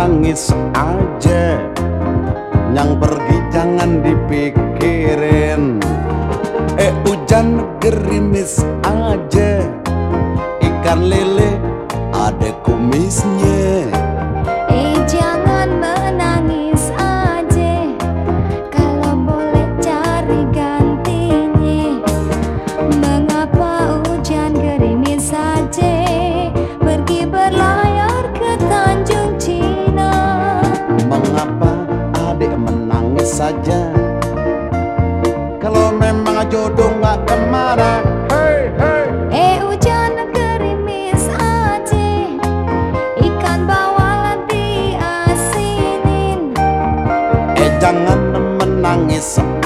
menangis aja, yang pergi jangan dipikirin. Hujan gerimis aja, ikan lele ada kumisnya. Jangan menangis aja, kalau boleh cari gantinya. Mengapa hujan gerimis saja, pergi berlayar ke Tanjung Cina? Mengapa adik menangis saja, kalau memang jodoh nggak kemana? Hey, hey. Hujan gerimis aja, ikan bawal diasinin. Jangan menangis